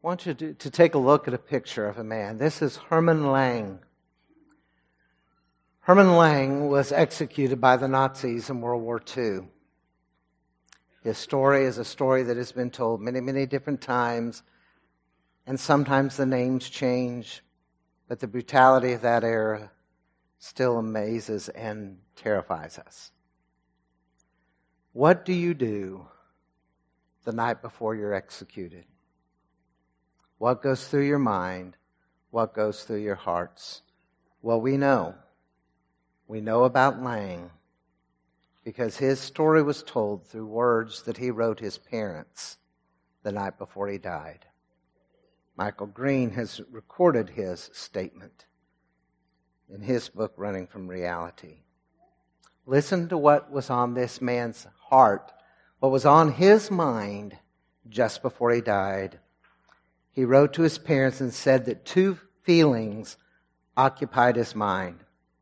I want you to take a look at a picture of a man. This is Hermann Lang. Hermann Lang was executed by the Nazis in World War II. His story is a story that has been told many, many different times, and sometimes the names change, but the brutality of that era still amazes and terrifies us. What do you do the night before you're executed? What goes through your mind? What goes through your hearts? Well, we know. We know about Lang because his story was told through words that he wrote his parents the night before he died. Michael Green has recorded his statement in his book, Running from Reality. Listen to what was on this man's heart, what was on his mind just before he died. He wrote to his parents and said that two feelings occupied his mind.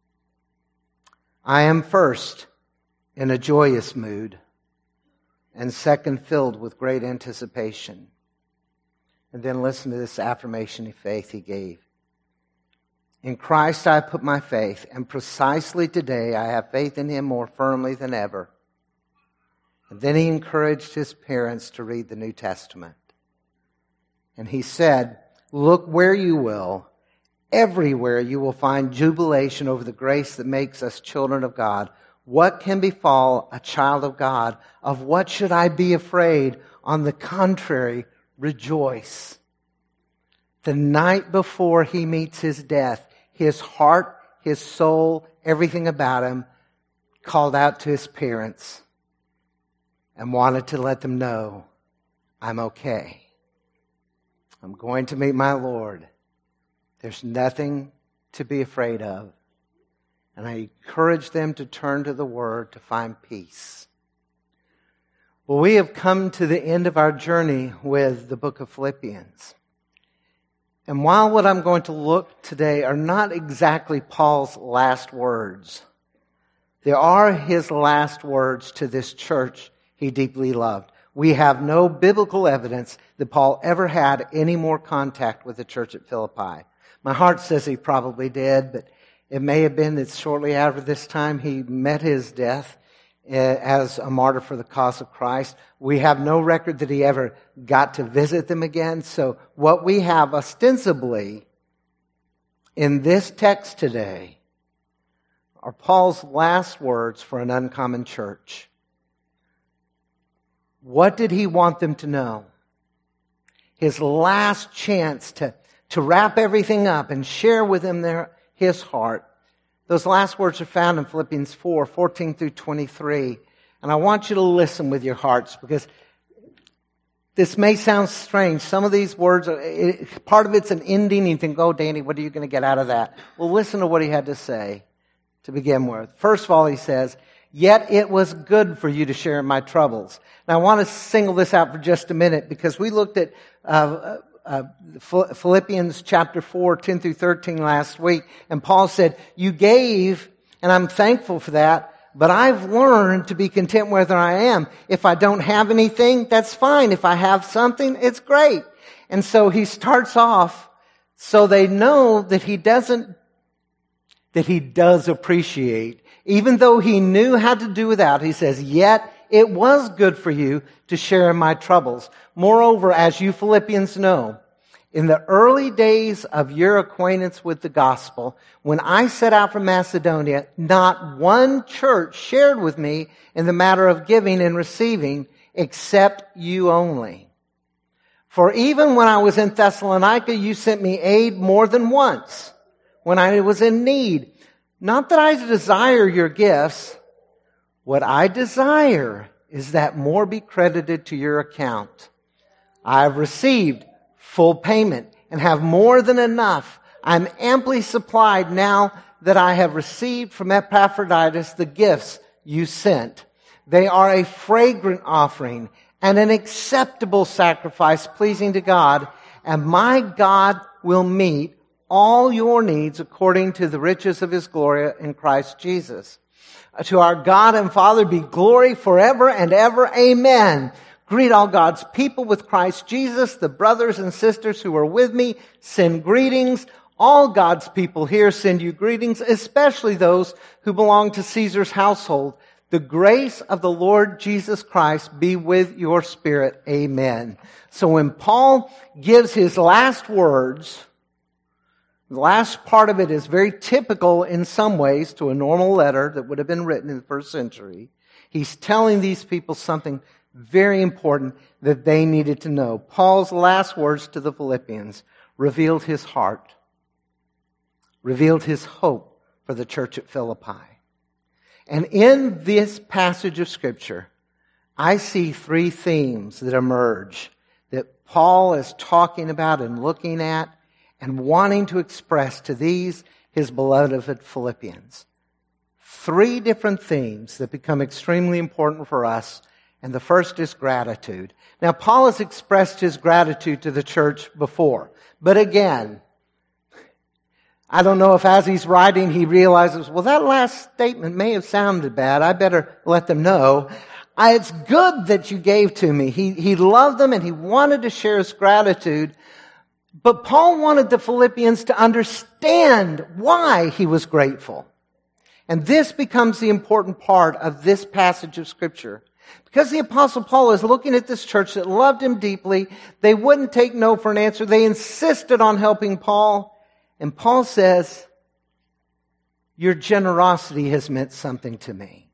I am first in a joyous mood, and second filled with great anticipation. And then listen to this affirmation of faith he gave. In Christ I put my faith, and precisely today I have faith in Him more firmly than ever. And then he encouraged his parents to read the New Testament. And he said, look where you will, everywhere you will find jubilation over the grace that makes us children of God. What can befall a child of God? Of what should I be afraid? On the contrary, rejoice. The night before he meets his death, his heart, his soul, everything about him called out to his parents and wanted to let them know, I'm okay. I'm going to meet my Lord. There's nothing to be afraid of. And I encourage them to turn to the Word to find peace. Well, we have come to the end of our journey with the book of Philippians. And while what I'm going to look today are not exactly Paul's last words, they are his last words to this church he deeply loved. We have no biblical evidence that Paul ever had any more contact with the church at Philippi. My heart says he probably did, but it may have been that shortly after this time he met his death as a martyr for the cause of Christ. We have no record that he ever got to visit them again. So what we have ostensibly in this text today are Paul's last words for an uncommon church. What did he want them to know? His last chance to wrap everything up and share with them his heart. Those last words are found in Philippians 4, 14 through 23. And I want you to listen with your hearts because this may sound strange. Some of these words, part of it's an ending. You think, oh, Danny, what are you going to get out of that? Well, listen to what he had to say to begin with. First of all, he says, yet it was good for you to share in my troubles. Now, I want to single this out for just a minute because we looked at Philippians chapter 4, 10 through 13 last week. And Paul said, you gave, and I'm thankful for that, but I've learned to be content where I am. If I don't have anything, that's fine. If I have something, it's great. And so he starts off so they know that he does appreciate. Even though he knew how to do without, he says, yet it was good for you to share in my troubles. Moreover, as you Philippians know, in the early days of your acquaintance with the gospel, when I set out from Macedonia, not one church shared with me in the matter of giving and receiving, except you only. For even when I was in Thessalonica, you sent me aid more than once when I was in need. Not that I desire your gifts. What I desire is that more be credited to your account. I have received full payment and have more than enough. I'm amply supplied now that I have received from Epaphroditus the gifts you sent. They are a fragrant offering and an acceptable sacrifice pleasing to God, and my God will meet all your needs according to the riches of His glory in Christ Jesus. To our God and Father be glory forever and ever. Amen. Greet all God's people with Christ Jesus. The brothers and sisters who are with me send greetings. All God's people here send you greetings, especially those who belong to Caesar's household. The grace of the Lord Jesus Christ be with your spirit. Amen. So when Paul gives his last words, the last part of it is very typical in some ways to a normal letter that would have been written in the first century. He's telling these people something very important that they needed to know. Paul's last words to the Philippians revealed his heart, revealed his hope for the church at Philippi. And in this passage of Scripture, I see three themes that emerge that Paul is talking about and looking at and wanting to express to these, his beloved Philippians. Three different themes that become extremely important for us. And the first is gratitude. Now, Paul has expressed his gratitude to the church before. But again, I don't know if as he's writing he realizes, well, that last statement may have sounded bad. I better let them know. It's good that you gave to me. He loved them and he wanted to share his gratitude. But Paul wanted the Philippians to understand why he was grateful. And this becomes the important part of this passage of Scripture. Because the Apostle Paul is looking at this church that loved him deeply, they wouldn't take no for an answer. They insisted on helping Paul. And Paul says, your generosity has meant something to me.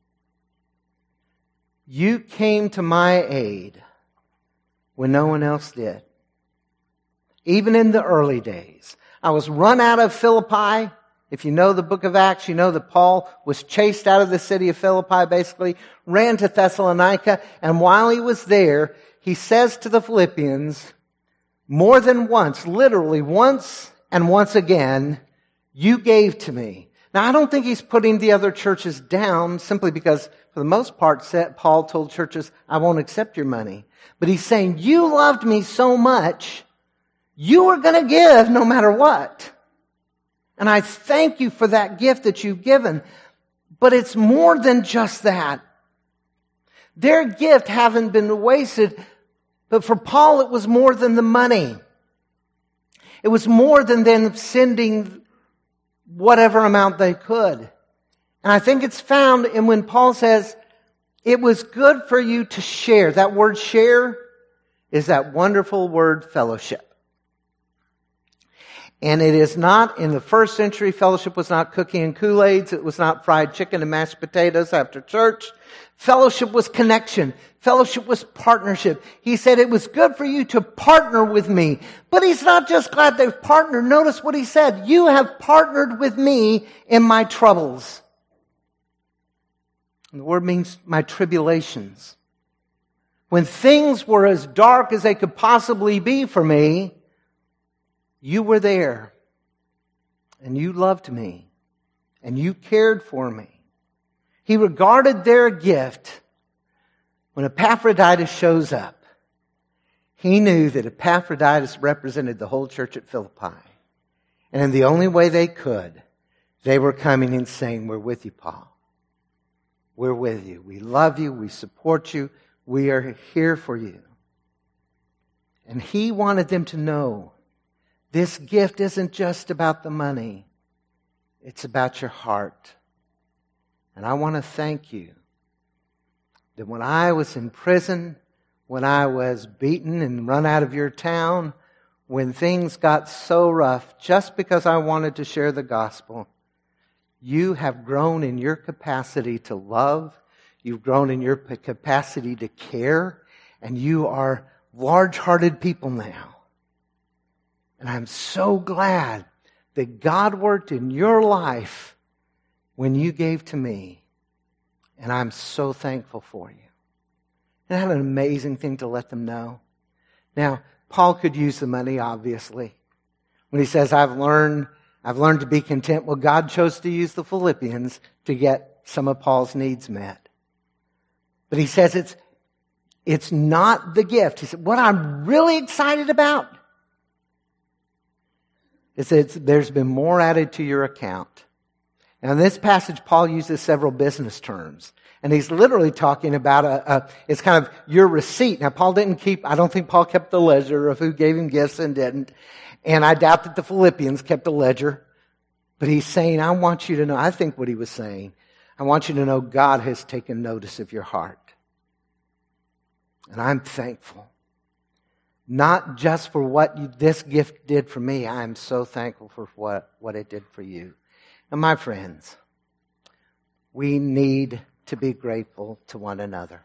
You came to my aid when no one else did. Even in the early days. I was run out of Philippi. If you know the book of Acts, you know that Paul was chased out of the city of Philippi, basically, ran to Thessalonica, and while he was there, he says to the Philippians, more than once, literally once and once again, you gave to me. Now, I don't think he's putting the other churches down simply because, for the most part, Paul told churches, I won't accept your money. But he's saying, you loved me so much, you were going to give no matter what. And I thank you for that gift that you've given. But it's more than just that. Their gift haven't been wasted. But for Paul, it was more than the money. It was more than them sending whatever amount they could. And I think it's found in when Paul says, it was good for you to share. That word share is that wonderful word fellowship. And it is not, in the first century, fellowship was not cookie and Kool-Aids. It was not fried chicken and mashed potatoes after church. Fellowship was connection. Fellowship was partnership. He said it was good for you to partner with me. But he's not just glad they've partnered. Notice what he said. You have partnered with me in my troubles. And the word means my tribulations. When things were as dark as they could possibly be for me, you were there, and you loved me, and you cared for me. He regarded their gift. When Epaphroditus shows up, he knew that Epaphroditus represented the whole church at Philippi. And in the only way they could, they were coming and saying, we're with you, Paul. We're with you. We love you. We support you. We are here for you. And he wanted them to know this gift isn't just about the money. It's about your heart. And I want to thank you that when I was in prison, when I was beaten and run out of your town, when things got so rough, just because I wanted to share the gospel, you have grown in your capacity to love. You've grown in your capacity to care. And you are large-hearted people now. And I'm so glad that God worked in your life when you gave to me. And I'm so thankful for you. Isn't that an amazing thing to let them know? Now, Paul could use the money, obviously. When he says, I've learned to be content. Well, God chose to use the Philippians to get some of Paul's needs met. But he says it's not the gift. He said, what I'm really excited about is that there's been more added to your account. Now, in this passage, Paul uses several business terms. And he's literally talking about it's kind of your receipt. Now, I don't think Paul kept the ledger of who gave him gifts and didn't. And I doubt that the Philippians kept a ledger. But he's saying, I want you to know, I think what he was saying, I want you to know God has taken notice of your heart. And I'm thankful. Not just for what this gift did for me, I am so thankful for what it did for you. And my friends, we need to be grateful to one another.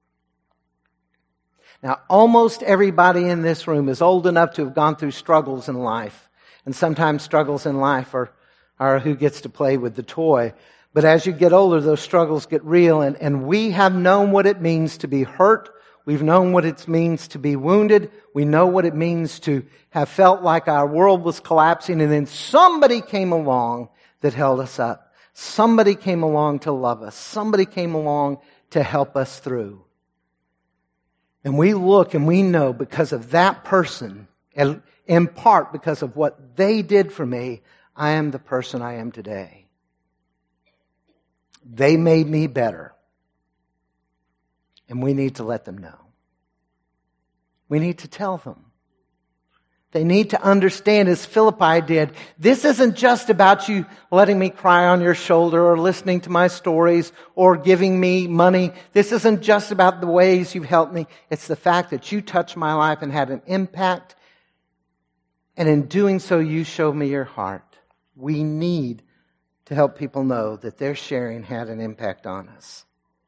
Now, almost everybody in this room is old enough to have gone through struggles in life. And sometimes struggles in life are who gets to play with the toy. But as you get older, those struggles get real. And we have known what it means to be hurt. We've known what it means to be wounded. We know what it means to have felt like our world was collapsing. And then somebody came along that held us up. Somebody came along to love us. Somebody came along to help us through. And we look and we know because of that person, and in part because of what they did for me, I am the person I am today. They made me better. And we need to let them know. We need to tell them. They need to understand, as Philippi did, this isn't just about you letting me cry on your shoulder or listening to my stories or giving me money. This isn't just about the ways you've helped me. It's the fact that you touched my life and had an impact. And in doing so, you showed me your heart. We need to help people know that their sharing had an impact on us.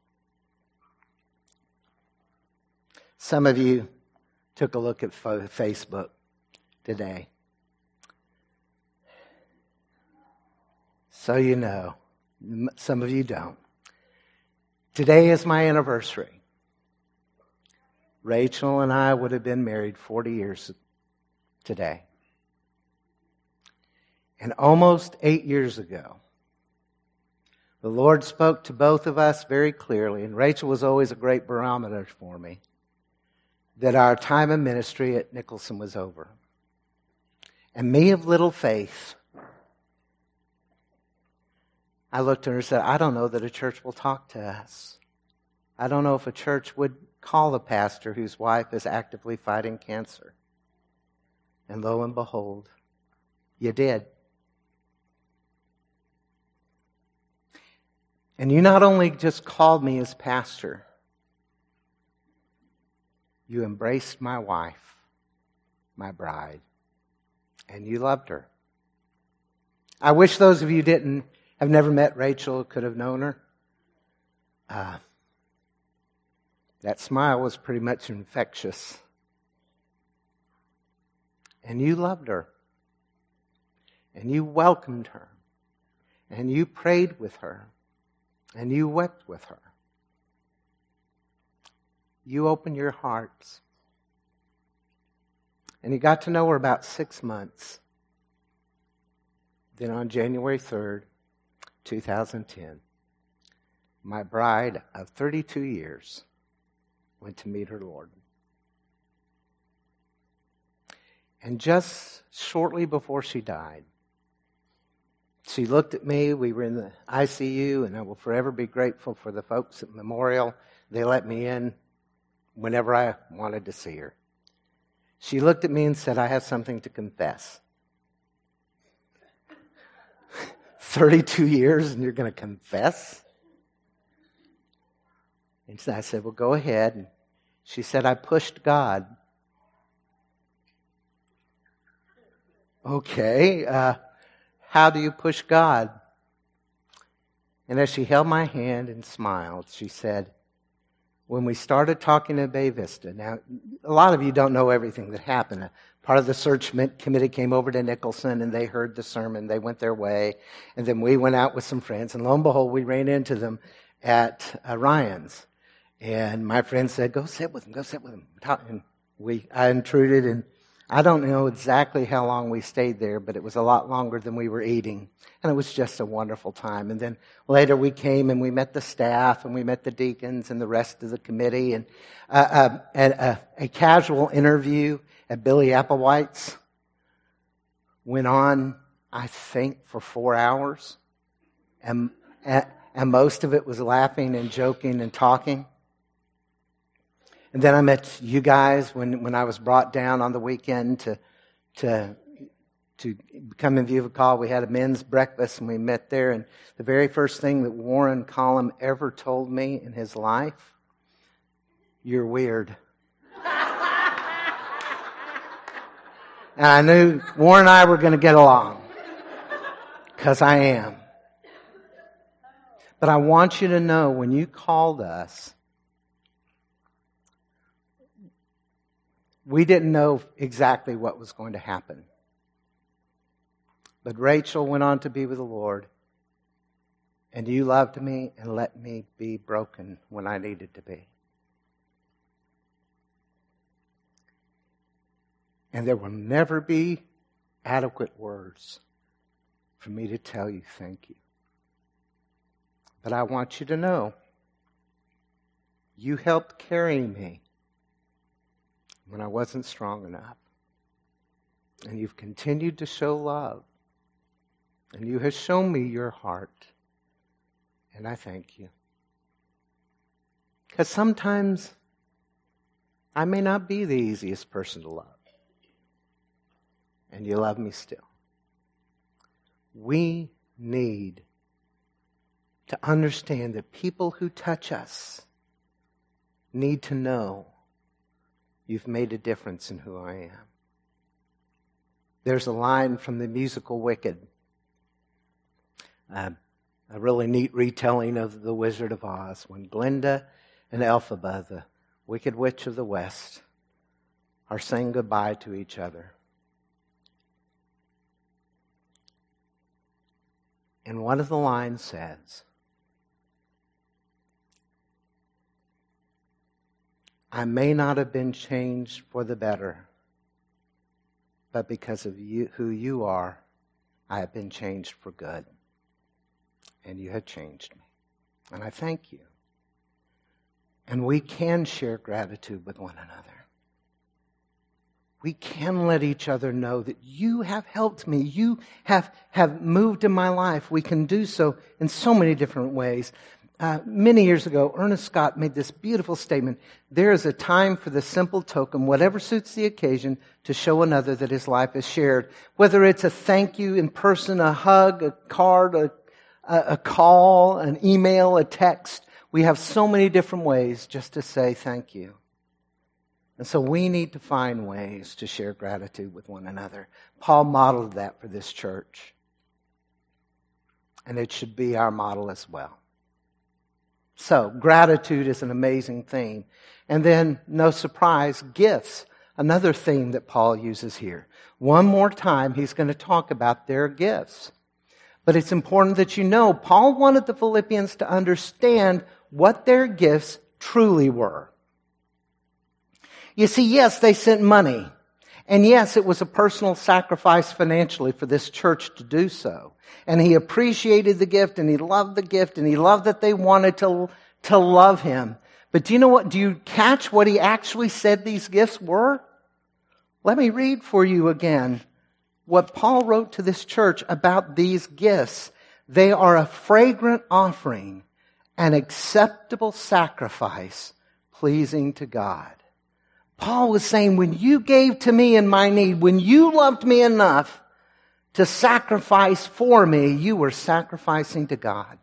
Some of you took a look at Facebook today. So you know, some of you don't. Today is my anniversary. Rachel and I would have been married 40 years today. And almost 8 years ago, the Lord spoke to both of us very clearly, and Rachel was always a great barometer for me, that our time of ministry at Nicholson was over. And me of little faith, I looked at her and said, I don't know that a church will talk to us. I don't know if a church would call a pastor whose wife is actively fighting cancer. And lo and behold, you did. And you not only just called me as pastor, you embraced my wife, my bride, and you loved her. I wish those of you have never met Rachel, could have known her. That smile was pretty much infectious. And you loved her. And you welcomed her. And you prayed with her. And you wept with her. You opened your hearts. And you got to know her about 6 months. Then on January 3rd, 2010, my bride of 32 years went to meet her Lord. And just shortly before she died, she looked at me. We were in the ICU, and I will forever be grateful for the folks at Memorial. They let me in whenever I wanted to see her. She looked at me and said, I have something to confess. 32 years and you're going to confess? And I said, well, go ahead. And she said, I pushed God. Okay, how do you push God? And as she held my hand and smiled, she said, when we started talking to Bay Vista, now, a lot of you don't know everything that happened. Part of the search committee came over to Nicholson, and they heard the sermon. They went their way. And then we went out with some friends, and lo and behold, we ran into them at Ryan's. And my friend said, go sit with them, go sit with them. And I intruded, and I don't know exactly how long we stayed there, but it was a lot longer than we were eating. And it was just a wonderful time. And then later we came and we met the staff and we met the deacons and the rest of the committee. And a casual interview at Billy Applewhite's went on, I think, for 4 hours. And and most of it was laughing and joking and talking. And then I met you guys when I was brought down on the weekend to come in view of a call. We had a men's breakfast and we met there. And the very first thing that Warren Collum ever told me in his life, "You're weird." And I knew Warren and I were going to get along, because I am. But I want you to know, when you called us, we didn't know exactly what was going to happen. But Rachel went on to be with the Lord, and you loved me and let me be broken when I needed to be. And there will never be adequate words for me to tell you thank you. But I want you to know, you helped carry me when I wasn't strong enough. And you've continued to show love. And you have shown me your heart. And I thank you. Because sometimes I may not be the easiest person to love. And you love me still. We need to understand that people who touch us need to know you've made a difference in who I am. There's a line from the musical Wicked, a really neat retelling of The Wizard of Oz, when Glinda and Elphaba, the Wicked Witch of the West, are saying goodbye to each other. And one of the lines says, "I may not have been changed for the better, but because of you, who you are, I have been changed for good. And you have changed me. And I thank you." And we can share gratitude with one another. We can let each other know that you have helped me. You have moved in my life. We can do so in so many different ways. Many years ago, Ernest Scott made this beautiful statement: "There is a time for the simple token, whatever suits the occasion, to show another that his life is shared." Whether it's a thank you in person, a hug, a card, a call, an email, a text. We have so many different ways just to say thank you. And so we need to find ways to share gratitude with one another. Paul modeled that for this church. And it should be our model as well. So, gratitude is an amazing theme. And then, no surprise, gifts. Another theme that Paul uses here. One more time, he's going to talk about their gifts. But it's important that you know, Paul wanted the Philippians to understand what their gifts truly were. You see, yes, they sent money. And yes, it was a personal sacrifice financially for this church to do so. And he appreciated the gift, and he loved the gift, and he loved that they wanted to love him. But do you know what? Do you catch what he actually said these gifts were? Let me read for you again what Paul wrote to this church about these gifts. They are a fragrant offering, an acceptable sacrifice, pleasing to God. Paul was saying, when you gave to me in my need, when you loved me enough to sacrifice for me, you were sacrificing to God.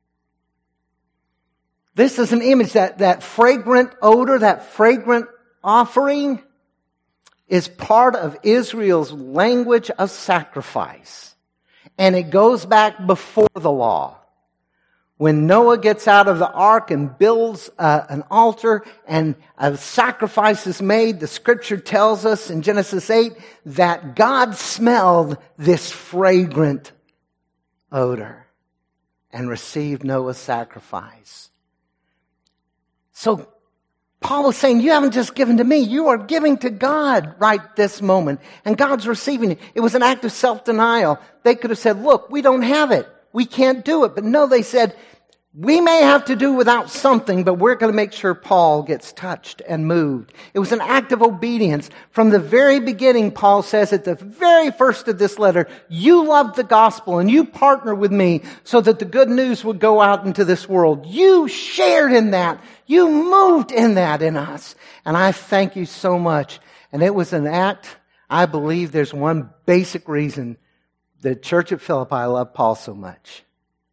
This is an image, that fragrant odor, that fragrant offering is part of Israel's language of sacrifice. And it goes back before the law. When Noah gets out of the ark and builds an altar and a sacrifice is made, the scripture tells us in Genesis 8 that God smelled this fragrant odor and received Noah's sacrifice. So Paul was saying, you haven't just given to me, you are giving to God right this moment. And God's receiving it. It was an act of self-denial. They could have said, look, we don't have it. We can't do it. But no, they said, We may have to do without something, but we're going to make sure Paul gets touched and moved. It was an act of obedience. From the very beginning, Paul says at the very first of this letter, you loved the gospel and you partnered with me so that the good news would go out into this world. You shared in that. You moved in that in us. And I thank you so much. And it was an act, I believe there's one basic reason the church at Philippi loved Paul so much.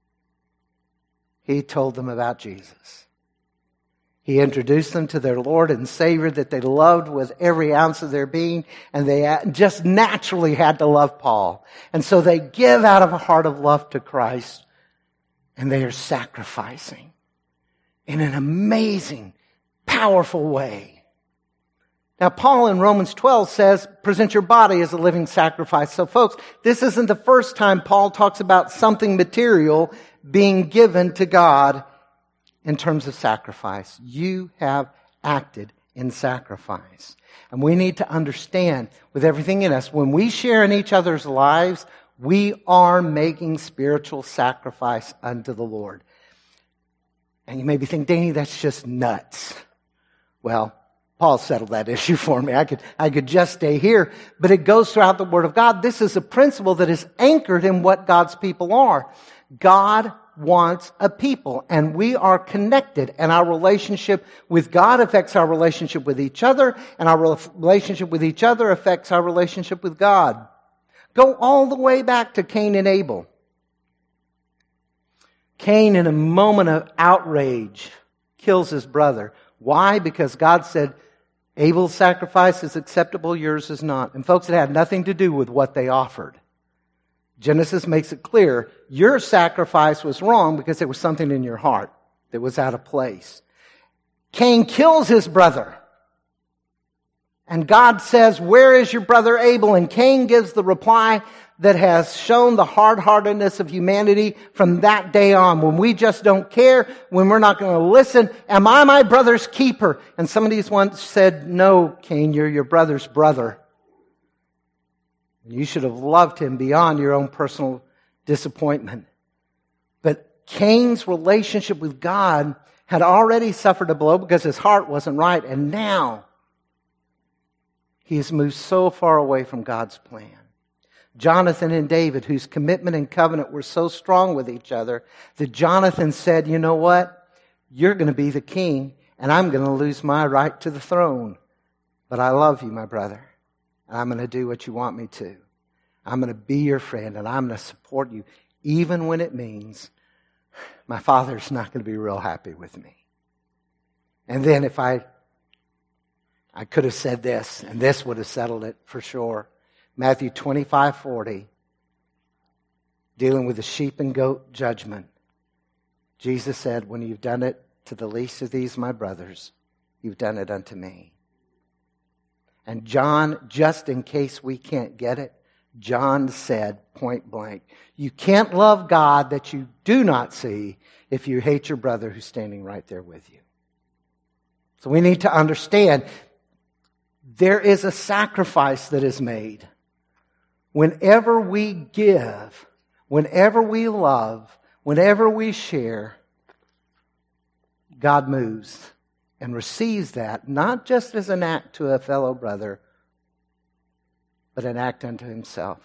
He told them about Jesus. He introduced them to their Lord and Savior that they loved with every ounce of their being, and they just naturally had to love Paul. And so they give out of a heart of love to Christ, and they are sacrificing in an amazing, powerful way. Now, Paul in Romans 12 says, present your body as a living sacrifice. So folks, this isn't the first time Paul talks about something material being given to God in terms of sacrifice. You have acted in sacrifice. And we need to understand with everything in us, when we share in each other's lives, we are making spiritual sacrifice unto the Lord. And you maybe think, Danny, that's just nuts. Well, Paul settled that issue for me. I could just stay here, but it goes throughout the Word of God. This is a principle that is anchored in what God's people are. God wants a people, and we are connected, and our relationship with God affects our relationship with each other, and our relationship with each other affects our relationship with God. Go all the way back to Cain and Abel. Cain, in a moment of outrage, kills his brother. Why? Because God said, Abel's sacrifice is acceptable, yours is not. And folks, it had nothing to do with what they offered. Genesis makes it clear, your sacrifice was wrong because there was something in your heart that was out of place. Cain kills his brother. And God says, where is your brother Abel? And Cain gives the reply that has shown the hard-heartedness of humanity from that day on. When we just don't care, when we're not going to listen, am I my brother's keeper? And somebody once said, no, Cain, you're your brother's brother. You should have loved him beyond your own personal disappointment. But Cain's relationship with God had already suffered a blow because his heart wasn't right. And now he has moved so far away from God's plan. Jonathan and David, whose commitment and covenant were so strong with each other, that Jonathan said, you know what? You're going to be the king, and I'm going to lose my right to the throne. But I love you, my brother. I'm going to do what you want me to. I'm going to be your friend, and I'm going to support you, even when it means my father's not going to be real happy with me. And then if I could have said this, and this would have settled it for sure. Matthew 25:40, dealing with the sheep and goat judgment. Jesus said, when you've done it to the least of these, my brothers, you've done it unto me. And John, just in case we can't get it, John said point blank, you can't love God that you do not see if you hate your brother who's standing right there with you. So we need to understand there is a sacrifice that is made. Whenever we give, whenever we love, whenever we share, God moves and receives that, not just as an act to a fellow brother, but an act unto himself.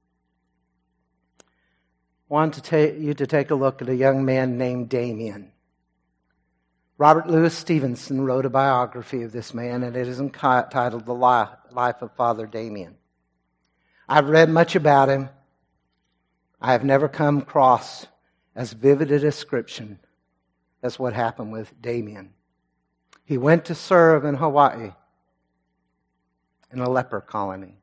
I want you to take a look at a young man named Damien. Robert Louis Stevenson wrote a biography of this man, and it is entitled The Life of Father Damien. I've read much about him. I have never come across as vivid a description as what happened with Damien. He went to serve in Hawaii in a leper colony.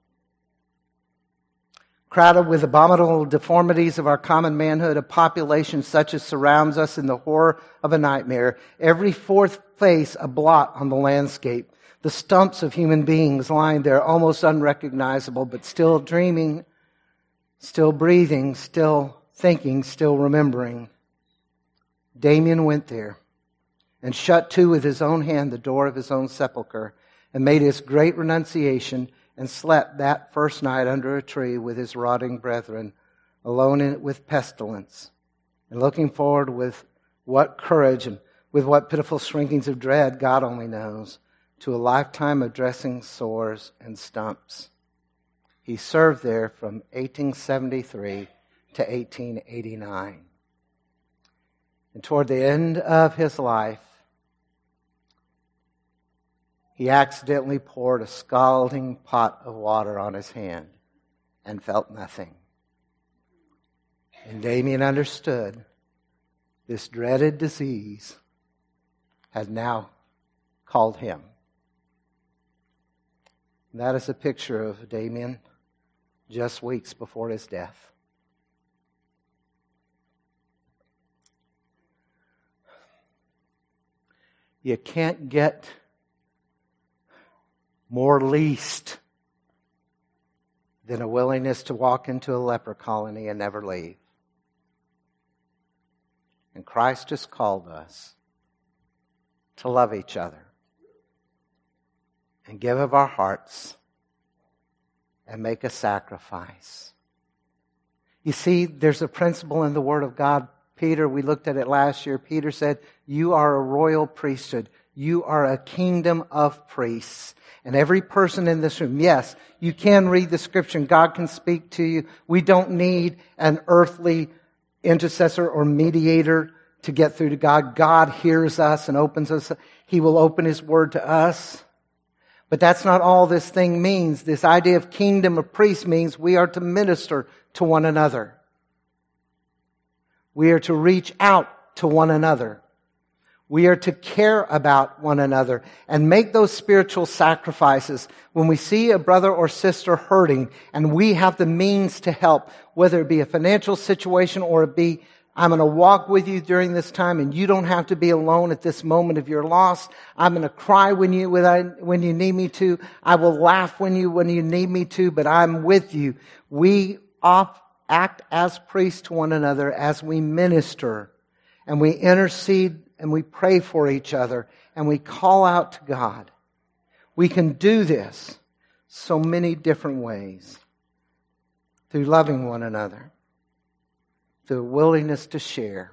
Crowded with abominable deformities of our common manhood, a population such as surrounds us in the horror of a nightmare, every fourth face a blot on the landscape, the stumps of human beings lying there almost unrecognizable, but still dreaming, still breathing, still thinking, still remembering. Damien went there and shut to with his own hand the door of his own sepulchre and made his great renunciation and slept that first night under a tree with his rotting brethren, alone with pestilence, and looking forward with what courage and with what pitiful shrinkings of dread, God only knows, to a lifetime of dressing sores and stumps. He served there from 1873 to 1889. And toward the end of his life, he accidentally poured a scalding pot of water on his hand and felt nothing. And Damien understood this dreaded disease had now called him. And that is a picture of Damien just weeks before his death. You can't get more least than a willingness to walk into a leper colony and never leave. And Christ has called us to love each other and give of our hearts and make a sacrifice. You see, there's a principle in the Word of God. Peter, we looked at it last year. Peter said, you are a royal priesthood. You are a kingdom of priests. And every person in this room, yes, you can read the Scripture and God can speak to you. We don't need an earthly intercessor or mediator to get through to God. God hears us and opens us. He will open His Word to us. But that's not all this thing means. This idea of kingdom of priests means we are to minister to one another. We are to reach out to one another. We are to care about one another and make those spiritual sacrifices. When we see a brother or sister hurting and we have the means to help, whether it be a financial situation or it be, I'm going to walk with you during this time and you don't have to be alone at this moment of your loss. I'm going to cry when you need me to. I will laugh when you need me to, but I'm with you. We act as priests to one another as we minister and we intercede and we pray for each other and we call out to God. We can do this so many different ways. Through loving one another. Through willingness to share.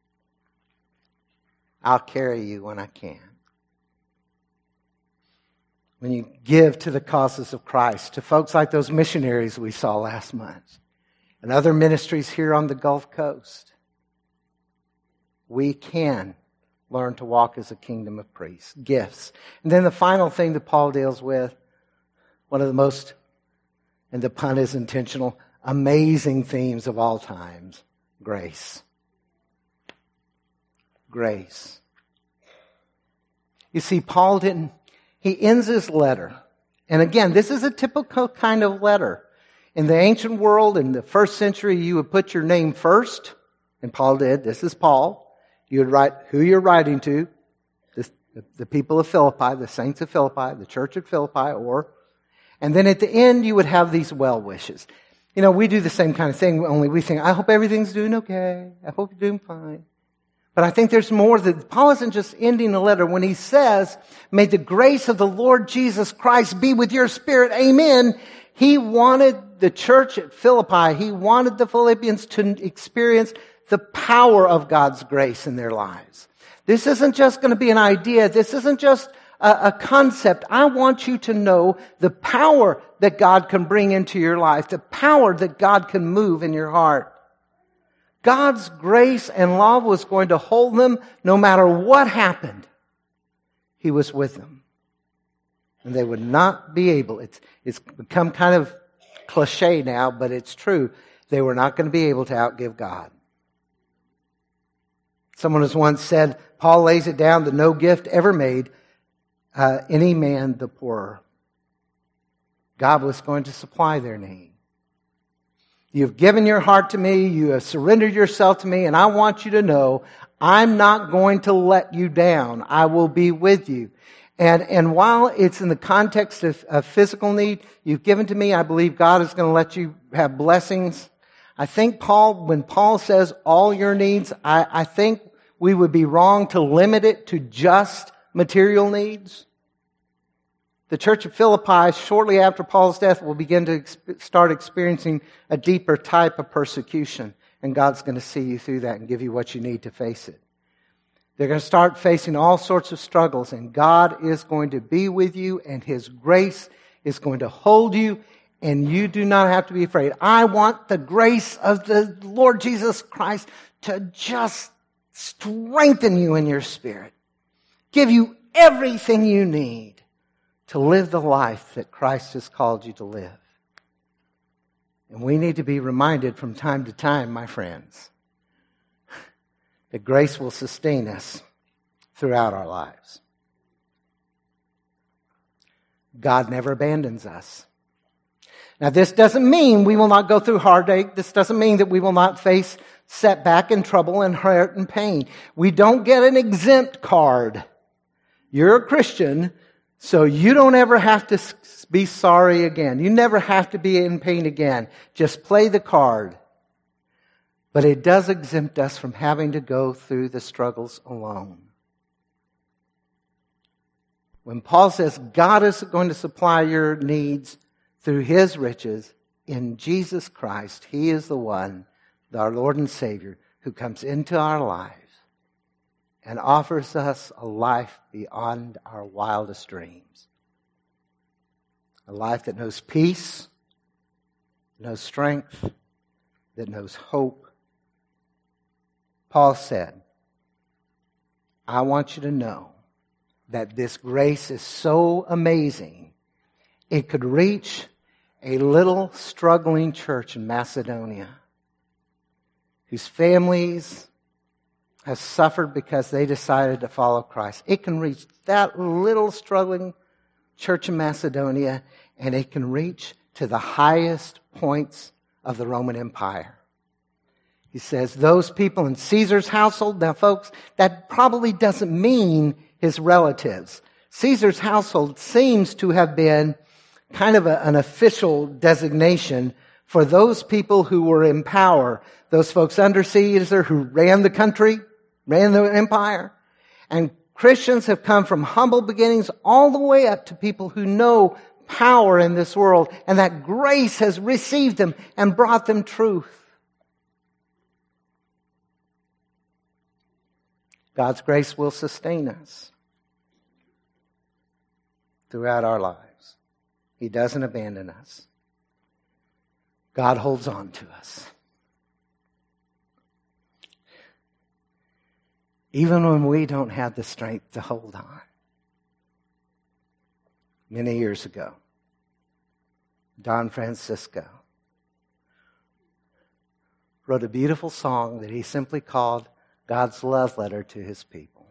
I'll carry you when I can. When you give to the causes of Christ, to folks like those missionaries we saw last month, and other ministries here on the Gulf Coast, we can learn to walk as a kingdom of priests. Gifts. And then the final thing that Paul deals with, one of the most, and the pun is intentional, amazing themes of all times. Grace. Grace. You see, Paul he ends his letter. And again, this is a typical kind of letter. In the ancient world, in the first century, you would put your name first. And Paul did. This is Paul. You would write who you're writing to. The people of Philippi, the saints of Philippi, the church of Philippi, and then at the end, you would have these well wishes. You know, we do the same kind of thing, only we think, I hope everything's doing okay. I hope you're doing fine. But I think there's more that Paul isn't just ending a letter when he says, may the grace of the Lord Jesus Christ be with your spirit. Amen. He wanted the church at Philippi, he wanted the Philippians to experience the power of God's grace in their lives. This isn't just going to be an idea. This isn't just a concept. I want you to know the power that God can bring into your life, the power that God can move in your heart. God's grace and love was going to hold them no matter what happened. He was with them. And they would not be able, it's become kind of cliche now, but it's true. They were not going to be able to outgive God. Someone has once said, Paul lays it down that no gift ever made any man the poorer. God was going to supply their need. You've given your heart to me, you have surrendered yourself to me, and I want you to know I'm not going to let you down. I will be with you. And while it's in the context of physical need, you've given to me, I believe God is going to let you have blessings. I think when Paul says all your needs, I think we would be wrong to limit it to just material needs. The church of Philippi, shortly after Paul's death, will begin to start experiencing a deeper type of persecution. And God's going to see you through that and give you what you need to face it. They're going to start facing all sorts of struggles, and God is going to be with you, and His grace is going to hold you, and you do not have to be afraid. I want the grace of the Lord Jesus Christ to just strengthen you in your spirit, give you everything you need to live the life that Christ has called you to live. And we need to be reminded from time to time, my friends, that grace will sustain us throughout our lives. God never abandons us. Now, this doesn't mean we will not go through heartache. This doesn't mean that we will not face setback and trouble and hurt and pain. We don't get an exempt card. You're a Christian, so you don't ever have to be sorry again. You never have to be in pain again. Just play the card. But it does exempt us from having to go through the struggles alone. When Paul says God is going to supply your needs through His riches in Jesus Christ, He is the one, our Lord and Savior, who comes into our lives and offers us a life beyond our wildest dreams. A life that knows peace, knows strength, that knows hope. Paul said, I want you to know that this grace is so amazing, it could reach a little struggling church in Macedonia whose families have suffered because they decided to follow Christ. It can reach that little struggling church in Macedonia, and it can reach to the highest points of the Roman Empire. He says, those people in Caesar's household, now folks, that probably doesn't mean his relatives. Caesar's household seems to have been kind of an official designation for those people who were in power, those folks under Caesar who ran the country, ran the empire. And Christians have come from humble beginnings all the way up to people who know power in this world, and that grace has received them and brought them truth. God's grace will sustain us throughout our lives. He doesn't abandon us. God holds on to us. Even when we don't have the strength to hold on. Many years ago, Don Francisco wrote a beautiful song that he simply called God's love letter to His people.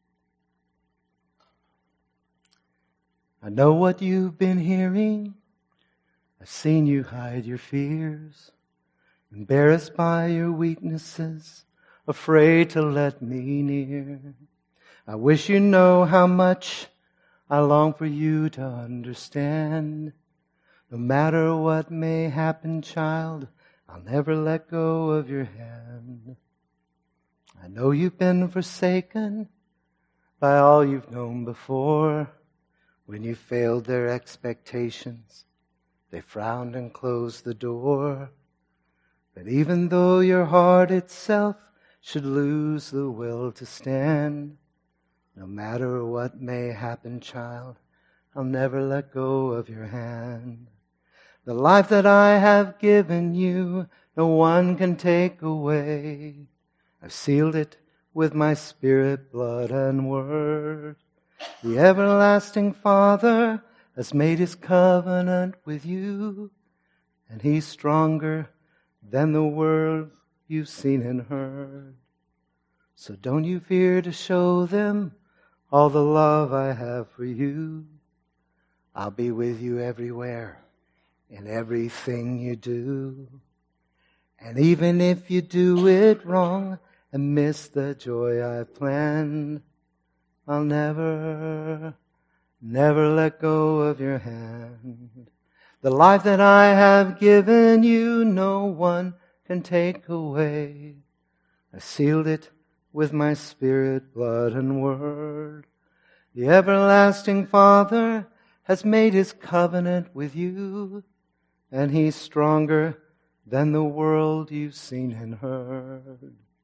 I know what you've been hearing. I've seen you hide your fears, embarrassed by your weaknesses, afraid to let me near. I wish you know how much I long for you to understand. No matter what may happen, child, I'll never let go of your hand. I know you've been forsaken by all you've known before. When you failed their expectations, they frowned and closed the door. But even though your heart itself should lose the will to stand, no matter what may happen, child, I'll never let go of your hand. The life that I have given you, no one can take away. I've sealed it with my spirit, blood, and word. The everlasting Father has made His covenant with you, and He's stronger than the world you've seen and heard. So don't you fear to show them all the love I have for you. I'll be with you everywhere, in everything you do. And even if you do it wrong and miss the joy I've planned, I'll never let go of your hand. The life that I have given you, no one can take away. I sealed it with my spirit, blood, and word. The everlasting Father has made His covenant with you, and He's stronger than the world you've seen and heard.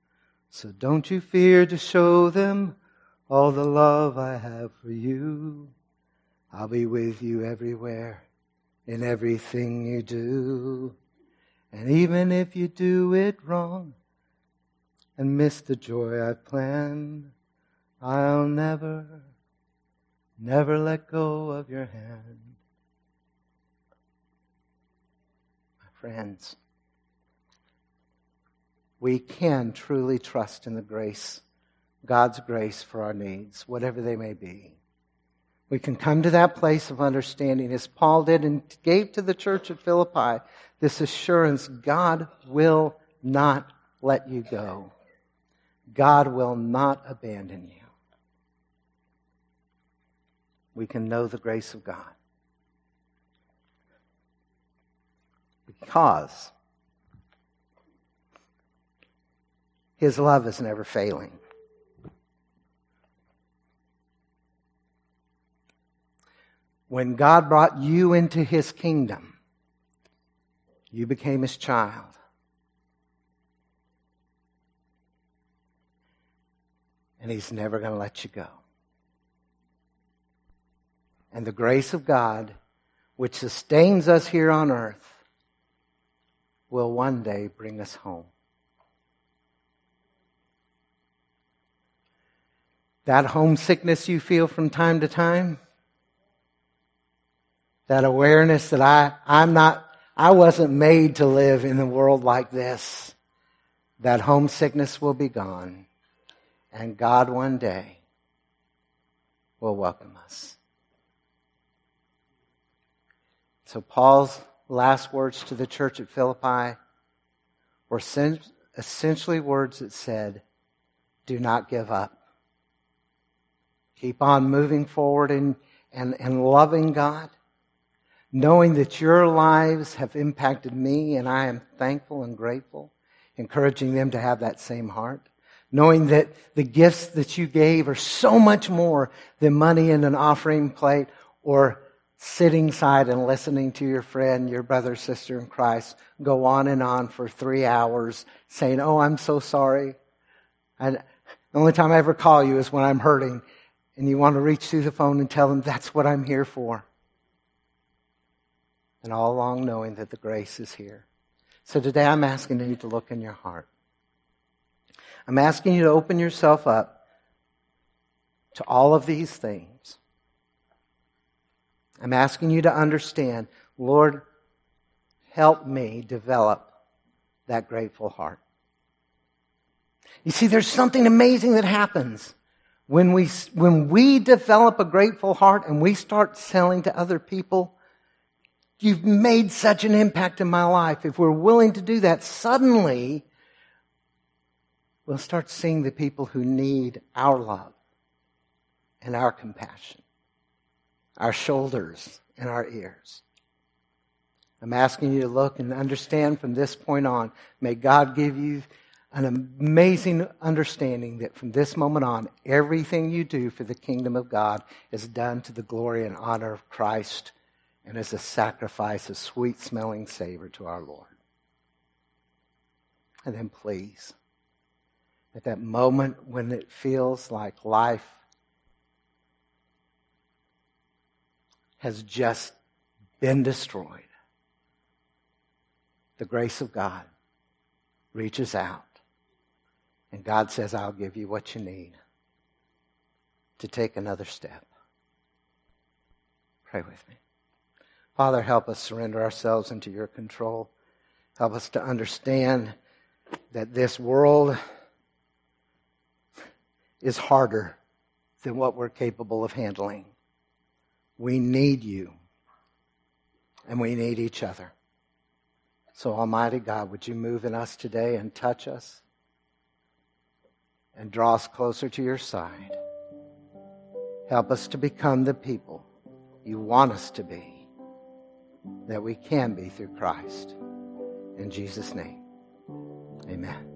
So don't you fear to show them all the love I have for you. I'll be with you everywhere, in everything you do. And even if you do it wrong and miss the joy I've planned, I'll never let go of your hand. My friends, we can truly trust in the grace, God's grace for our needs, whatever they may be. We can come to that place of understanding as Paul did and gave to the church at Philippi this assurance: God will not let you go. God will not abandon you. We can know the grace of God because His love is never failing. When God brought you into His kingdom, you became His child. And He's never going to let you go. And the grace of God, which sustains us here on earth, will one day bring us home. That homesickness you feel from time to time, that awareness that I wasn't made to live in a world like this, that homesickness will be gone. And God one day will welcome us. So Paul's last words to the church at Philippi were essentially words that said, do not give up. Keep on moving forward and loving God, knowing that your lives have impacted me, and I am thankful and grateful, encouraging them to have that same heart. Knowing that the gifts that you gave are so much more than money in an offering plate or sitting side and listening to your friend, your brother, sister in Christ, go on and on for 3 hours saying, oh, I'm so sorry. And the only time I ever call you is when I'm hurting, and you want to reach through the phone and tell them that's what I'm here for. And all along knowing that the grace is here. So today I'm asking you to look in your heart. I'm asking you to open yourself up to all of these things. I'm asking you to understand, Lord, help me develop that grateful heart. You see, there's something amazing that happens when we develop a grateful heart and we start selling to other people. You've made such an impact in my life. If we're willing to do that, suddenly we'll start seeing the people who need our love and our compassion, our shoulders and our ears. I'm asking you to look and understand from this point on. May God give you an amazing understanding that from this moment on, everything you do for the kingdom of God is done to the glory and honor of Christ and as a sacrifice, a sweet-smelling savor to our Lord. And then please, at that moment when it feels like life has just been destroyed, the grace of God reaches out. And God says, I'll give you what you need to take another step. Pray with me. Father, help us surrender ourselves into your control. Help us to understand that this world is harder than what we're capable of handling. We need you, and we need each other. So, Almighty God, would you move in us today and touch us and draw us closer to your side? Help us to become the people you want us to be, that we can be through Christ. In Jesus' name, amen.